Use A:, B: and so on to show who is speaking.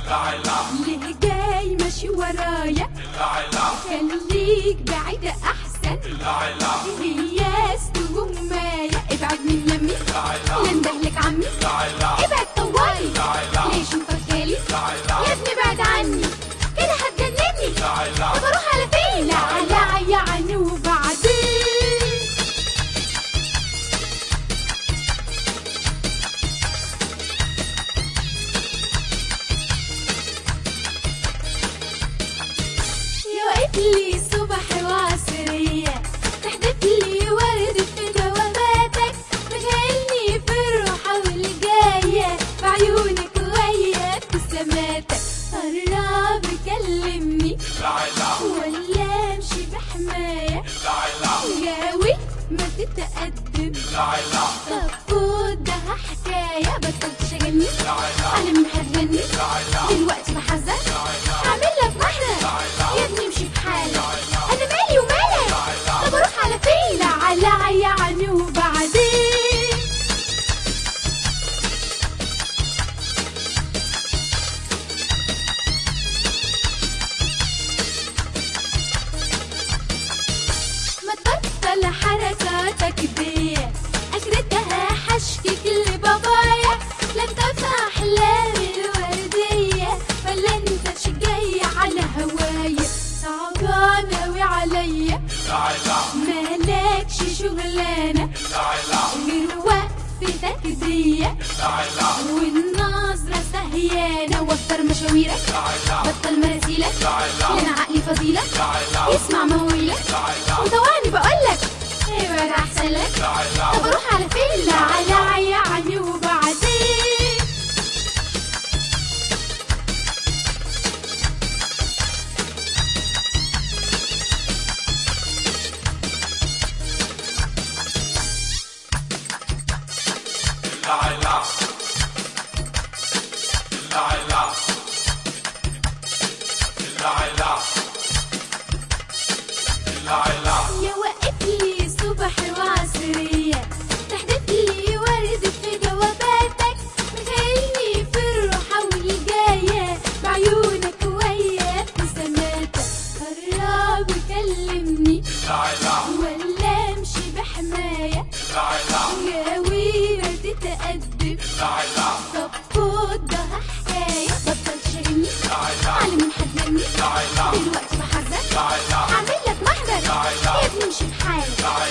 A: ليه جاي ماشي ورايا؟ خليك بعيدة أحسن. هي استجماية ابعد من يمي، لندهلك عمي ابعد طوالي. ليش مفكالي يا ابني بعد عني كده هتجنني. طب اروح على فين؟ لا يعني وبعدين يوقف لي صبح وعصرية، تحدف لي ورد في دواماتك، تخيلني في الروحة والجاية بعيونك ويا ابتساماتك. قرب كلمني ولا امشي بحماية، غاوي ما تتقدم. طب خدها حكاية، بطل تشغلني انا من هتغني دلوقتي بحذر هعمل لك محضر. يا ابني امشي بحالك انا مالي ومالك. طب اروح على فين؟ لا يعني وبعدين ما تبطل حركاتك دي، اخرتها حشكك لبابايا. لا انت في احلامي الوردية ولا انت جاي على هوايا. صعبان اوي عليا مالكش شغلانة غير وقفتك دي والنظرة سهيانة. وفر مشاويرك بطل مراسيلك، لنا عقلي فضيلك يسمع مواويلك. وطوعني بقولك ابعد احسن لك. طب اروح على فين؟ لا يعني وبعدين يا وقف لي صبح وعصرية، تحدف لي ورد في جواباتك، مخيلني في الروحة والجاية بعيونك ويا ابتساماتك. قرب كلمني ولا امشي بحماية، غاوي ما تتقدم. طب خدها حكاية، بطل تشغلني على من هتغني دلوقتي بحذر هعمل لك محضر. يا ابني امشي بحالك